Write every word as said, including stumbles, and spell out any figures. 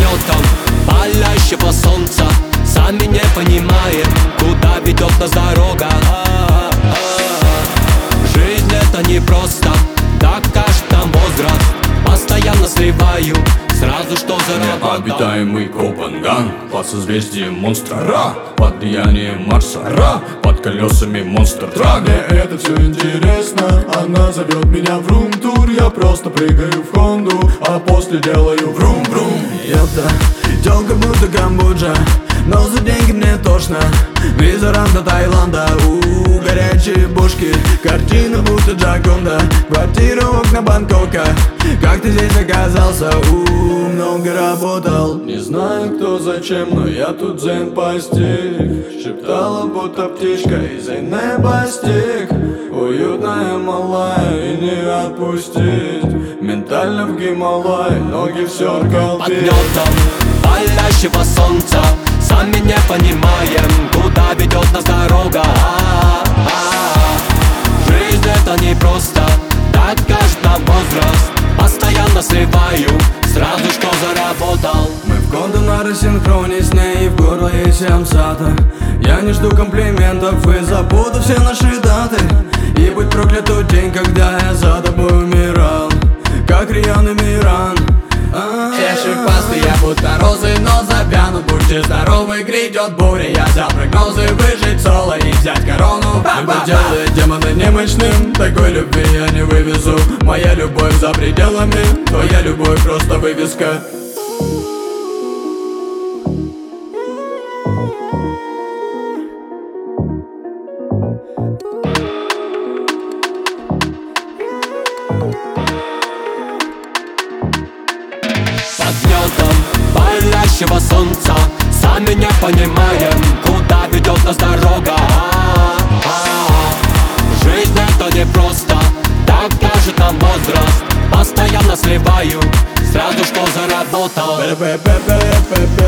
гнетом палящего солнца. Сами не понимаем, куда ведет нас дорога. Жизнь это не просто, так кажет нам возраст. Постоянно сливаю сразу, что заработал. Необитаемый Копенган под созвездием монстра Ра, под влиянием Марса Ра, под колесами монстр Трак. Мне это все интересно, она зовет меня в рум-тур. Я просто прыгаю в Хонду, а после делаю врум-врум. Ёпта, тёлка будто Камбоджа, но за деньги мне тошно. Виза до Таиланда, у горячие бошки. Картина будто Джаконда, квартира окна Бангкока. Как ты здесь оказался? У много работал. Не знаю кто зачем, но я тут дзен постиг. Шептала будто птичка из неба стик. Уютная малая и не отпустить. Ментально в Гималай, ноги все ркал. Под гнетом палящего солнца сами не понимаем, куда ведет нас дорога. Жизнь это не просто, так кажет нам возраст. Постоянно сливаю сразу, что заработал. Мы в Кондо на рассинхроне с ней, и в горло ей сямсата. Я не жду комплиментов и забуду все наши даты. И будь проклят тот день, когда я за тобой умирал, как Риан и Миран. Чеши пасты, я будто розы, но завянут. Будьте здоровы, грядет буря. Я взял прогнозы, выжить соло и взять корону. Небо делает демона немощным, такой любви я не вывезу. Моя любовь за пределами, твоя любовь просто вывеска. Под гнетом палящего солнца сами не понимаем, куда ведет нас дорога. Жизнь это не просто, так кажет нам возраст. Постоянно сливаю сразу, что заработал.